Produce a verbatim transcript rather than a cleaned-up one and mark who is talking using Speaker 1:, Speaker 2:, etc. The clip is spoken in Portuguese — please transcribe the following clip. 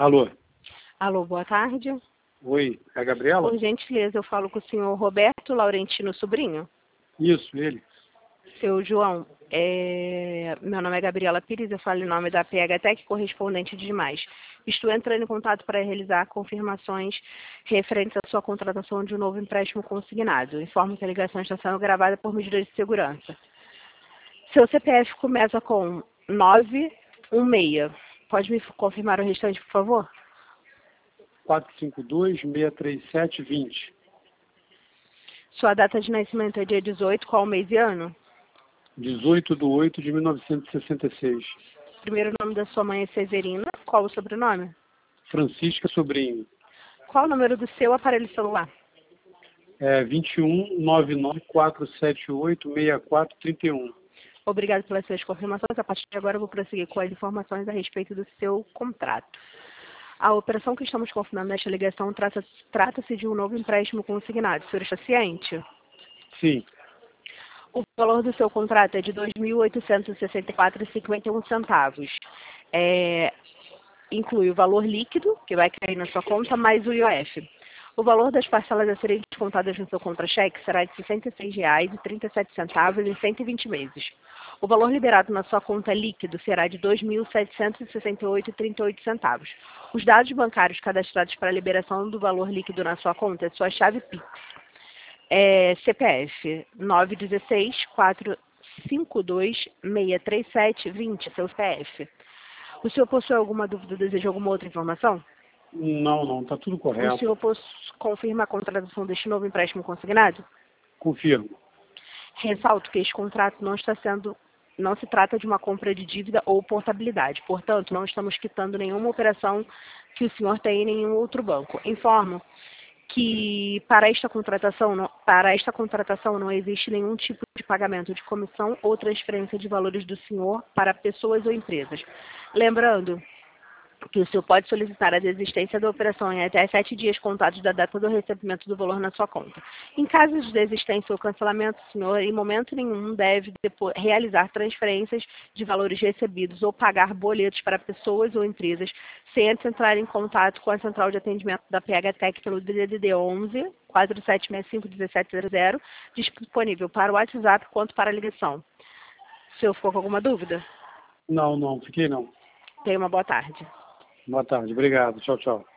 Speaker 1: Alô?
Speaker 2: Alô, boa tarde.
Speaker 1: Oi, é a Gabriela?
Speaker 2: Por gentileza, eu falo com o senhor Roberto Laurentino Sobrinho.
Speaker 1: Isso, ele.
Speaker 2: Seu João, é... meu nome é Gabriela Pires, eu falo em nome da P H Tech, correspondente de demais. Estou entrando em contato para realizar confirmações referentes à sua contratação de um novo empréstimo consignado. Informo que a ligação está sendo gravada por medidas de segurança. Seu C P F começa com nove um seis. Pode me confirmar o restante, por favor?
Speaker 1: quatro cinco dois, seis três sete, vinte.
Speaker 2: Sua data de nascimento é dia dezoito, qual mês e ano?
Speaker 1: dezoito de oito de mil novecentos e sessenta e seis.
Speaker 2: Primeiro nome da sua mãe é Severina. Qual o sobrenome?
Speaker 1: Francisca Sobrinho.
Speaker 2: Qual o número do seu aparelho celular?
Speaker 1: É vinte e um, nove nove quatro sete oito, seis quatro três um.
Speaker 2: Obrigado pelas suas confirmações. A partir de agora eu vou prosseguir com as informações a respeito do seu contrato. A operação que estamos confirmando nesta ligação trata- trata-se de um novo empréstimo consignado. O senhor está ciente?
Speaker 1: Sim,
Speaker 2: O valor do seu contrato é de dois mil oitocentos e sessenta e quatro reais e cinquenta e um centavos. É, inclui o valor líquido, que vai cair na sua conta, mais o I O F. O valor das parcelas a serem descontadas no seu contra-cheque será de sessenta e seis reais e trinta e sete centavos em cento e vinte meses. O valor liberado na sua conta líquido será de dois mil setecentos e sessenta e oito reais e trinta e oito centavos. Os dados bancários cadastrados para a liberação do valor líquido na sua conta é sua chave Pix. É C P F nove um seis, quatro cinco dois, seis três sete, vinte, seu C P F. O senhor possui alguma dúvida ou deseja alguma outra informação?
Speaker 1: não, não, tá tudo
Speaker 2: O
Speaker 1: correto.
Speaker 2: senhor poss- confirma a contratação deste novo empréstimo consignado?
Speaker 1: Confirmo.
Speaker 2: Ressalto que este contrato não está sendo, não se trata de uma compra de dívida ou portabilidade. Portanto, não estamos quitando nenhuma operação que o senhor tem em nenhum outro banco. Informo que para esta contratação, não, para esta contratação não existe nenhum tipo de pagamento de comissão ou transferência de valores do senhor para pessoas ou empresas. Lembrando que o senhor pode solicitar a desistência da operação em até sete dias contados da data do recebimento do valor na sua conta. Em caso de desistência ou cancelamento, o senhor, em momento nenhum, deve depois, realizar transferências de valores recebidos ou pagar boletos para pessoas ou empresas sem antes entrar em contato com a central de atendimento da P H Tech pelo D D D onze, quatro sete seis cinco, um sete zero zero, disponível para o WhatsApp quanto para a ligação. O senhor ficou com alguma dúvida?
Speaker 1: Não, não, fiquei não.
Speaker 2: Tenha uma boa tarde.
Speaker 1: Boa tarde, obrigado. Tchau, tchau.